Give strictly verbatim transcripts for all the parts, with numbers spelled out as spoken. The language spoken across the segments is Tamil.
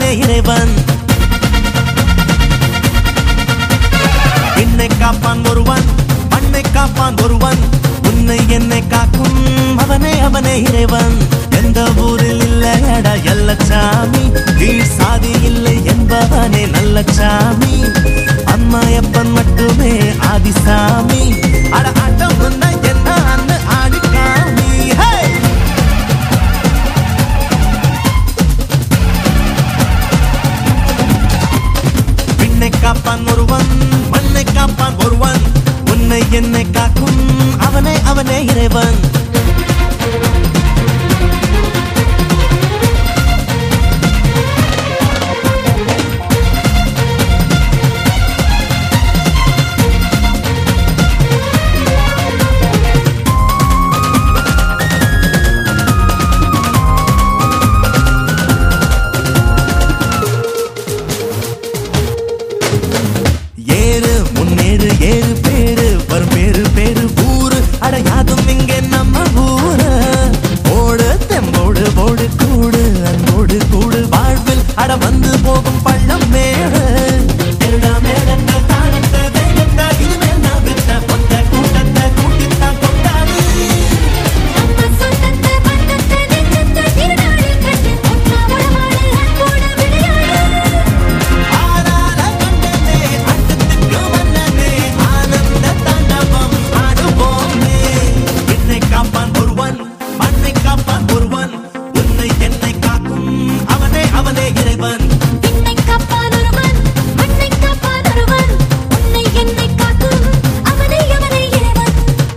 அவனே இறைவன். என்னை காப்பான் ஒருவன், மண்ணை காப்பான் ஒருவன், உன்னை என்னை காக்கும் அவனே அவனே இறைவன். எந்த ஊரில் இல்லையடா எல்லச்சாமி, கீழ் சாதி இல்லை என்பவனே நல்ல சாமி. அம்மாயப்பன் மட்டுமே ஆதிசாமி. அட ஆட்டம் வந்தா என்ன அண்ணு ஆடிக்காமி. விண்ணை காப்பான் ஒருவன், மண்ணை காப்பான் ஒருவன், உன்னை என்னை காக்கும் அவனே அவனே இறைவன். ஏறு முன்னேறு ஏறு பேரு வரும் பேரு பேரு ஊரு அடையாதும் இங்கே நம்ம ஊரு. ஓடு தெம்போடு போடு கூடு அன்போடு கூடு வாழ்வில் அட வந்து போகும் பள்ளம் மேடு. திருடா மேடத்த தானத்த வேகத்த இனிமேல் நான் விட்ட பொத்த கூட்டத்தை கூட்டித்தான் கொண்டாடு. ஆறார கண்டனே அண்டத்துக்கு மன்னனே ஆனந்த தாண்டவம் ஆடுவோமே. என்னை காப்பான் ஒருவன், மண்ணை காப்பான் ஒருவன், உன்னை என்னை காக்கும் அவனே அவனே இறைவன். என்னை காப்பான் ஒருவன், மண்ணை காப்பான் ஒருவன், உன்னை என்னை காக்கும் அவனே அவனே இறைவன்.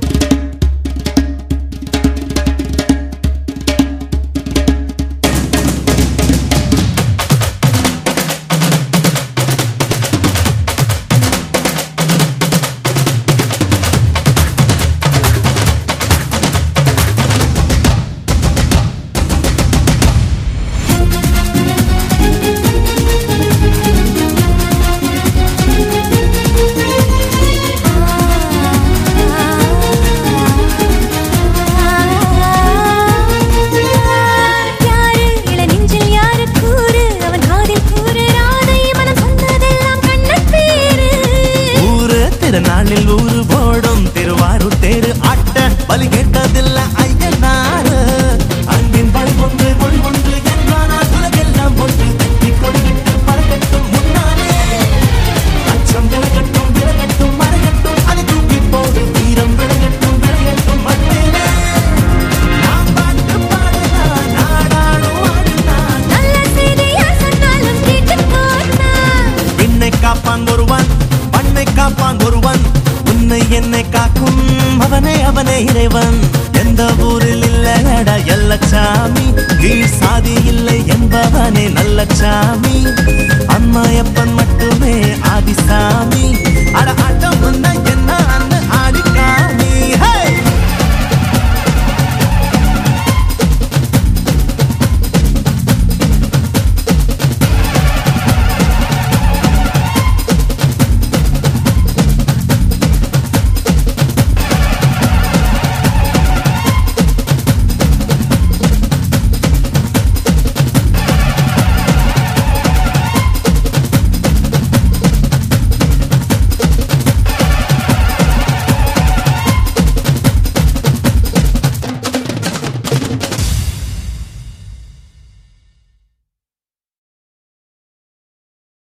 யாரு இள நெஞ்சில் யாரு கூறு, அவன் காதில் கூறு ராதை மனம் சொன்னதெல்லாம் கண்ணன் பேரு. ஊரு திருநாளில் ஊரு போடும் திருவாரூர் தேரு ஆட்ட பலி கேட்டதில்ல ஐயனாரு. அன்பின் பலி ஒன்று மொழி ஒன்று என்றானால் உலகெல்லாம் ஒன்று தட்டி கொடிவிட்டு பறக்கட்டும் முன்னாலே. அச்சம் விலகட்டும் விலகட்டும் மறையட்டும் அதை தூக்கி போடு. வீரம் விளையட்டும் விளையட்டும் மண்ணிலே. நாம் பாட்டு பாடினான் நாடாளும் ஆடினான். நல்ல செய்தியா சொன்னாலும் கேட்டுப் போனா. விண்ணை காப்பான் ஒருவன், மண்ணை காப்பான் ஒருவன், உன்னை என்னை காக்கும் அவனே அவனே இறைவன். எந்த ஊரில் இல்லையடா எல்லச்சாமி, கீழ் சாதி இல்லை என்பவனே நல்ல சாமி. அம்மாயப்பன் மட்டுமே ஆதிசாமி.